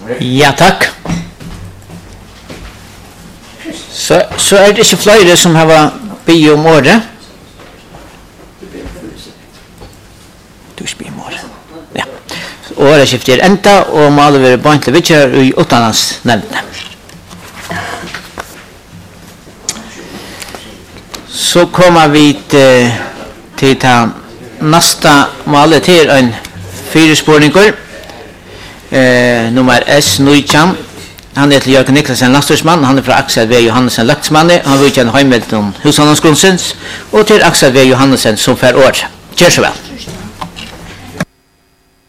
Ja, takk. Så det ikke flere som har bygget om året. Du spiller om året. Ja. Året skifter enda, og maler vi bøntelig vidtjør i utenlandsnevnene. Så kommer vi til ta nästa malet till en fyrspårningur. Nummer S19. Han heter Jörgen Niklasen Lastursman, han fra Axel V. Johannesen Laktsmanne, han vil kjenne heimeldt om hushandelsgrunnsens, og til Axel V. Johannesen som fer år. Kjør så vel.